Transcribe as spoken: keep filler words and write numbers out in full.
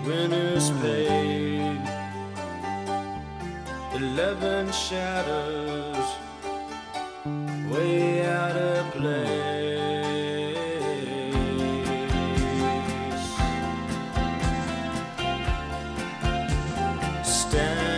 winners pay. Eleven shadows way out of place. Stand